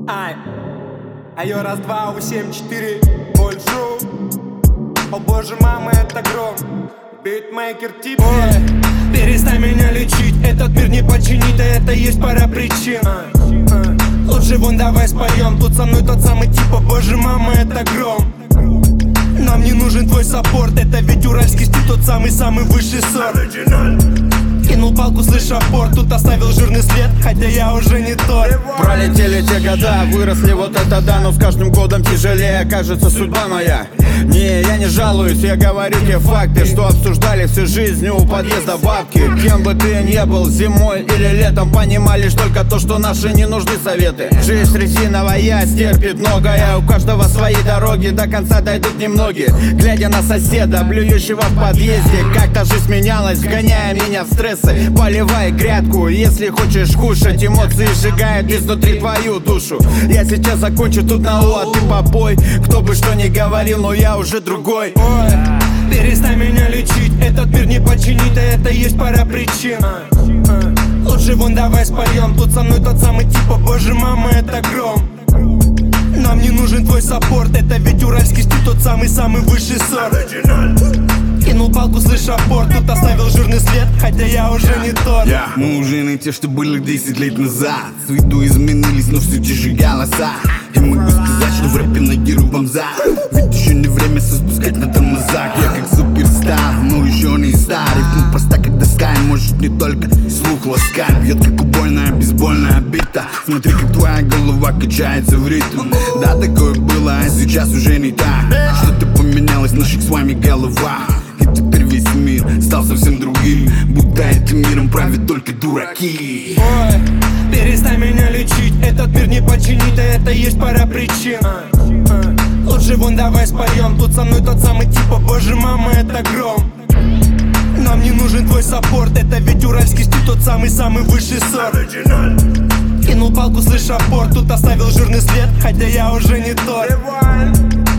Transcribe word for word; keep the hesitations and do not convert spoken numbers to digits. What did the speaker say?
Ай, айо, раз, два, у, семь, четыре, большу. О боже, мама, это гром. Битмейкер тип. Перестань меня лечить, этот мир не починить, да это есть пара причин. Лучше вон давай споем, тут со мной тот самый тип. О боже, мама, это гром. Нам не нужен твой саппорт, это ведь уральский стиль, тот самый-самый высший сорт. Кинул палку, слыша порт, тут оставил жирный след, хотя я уже не тот. Пролетели те года, выросли вот это да, но с каждым годом тяжелее, кажется, судьба моя. Не, я не жалуюсь, я говорю те факты, что обсуждали всю жизнь у подъезда бабки. Кем бы ты ни был, зимой или летом, понимали лишь только то, что наши не нужны советы. Жизнь резиновая, стерпит многое, у каждого свои дороги, до конца дойдут немногие. Глядя на соседа, блюющего в подъезде, как-то жизнь менялась, гоняя меня в стресс. Поливай грядку, если хочешь кушать. Эмоции сжигают изнутри твою душу. Я сейчас закончу тут на У, а ты попой. Кто бы что ни говорил, но я уже другой. Ой, перестань меня лечить, этот мир не починить, да это есть пара причин. Лучше вон давай споем, тут со мной тот самый тип. О боже, мама, это гром. Нам не нужен твой саппорт, это ведь уральский стиль, тот самый-самый высший сорт. Кинул палку, слыша порт, тут оставил жирный след, хотя я уже не тот. yeah. Мы уже не те, что были десять лет назад. С виду изменились, но все те же голоса. Я могу сказать, что в рэпе нагирую вам за. Ведь еще не время спускать на тормозах. Я как суперстар, но еще не старый. Ну просто как доска, и может не только слух ласкать. Бьет как убойная, бейсбольная бита. Смотри, как твоя голова качается в ритм. Да, такое было, а сейчас уже не так. Что-то поменялось в наших с вами головах. И теперь весь мир стал совсем другим, будто этим миром правят только дураки. Ой, перестань меня лечить, этот мир не починить, да это есть пара причин. Лучше вон давай споем, тут со мной тот самый тип. О боже, мама, это гром. Нам не нужен твой саппорт, это ведь уральский стиль, тот самый-самый высший сорт. Кинул палку, слыша порт, тут оставил жирный след, хотя я уже не тот.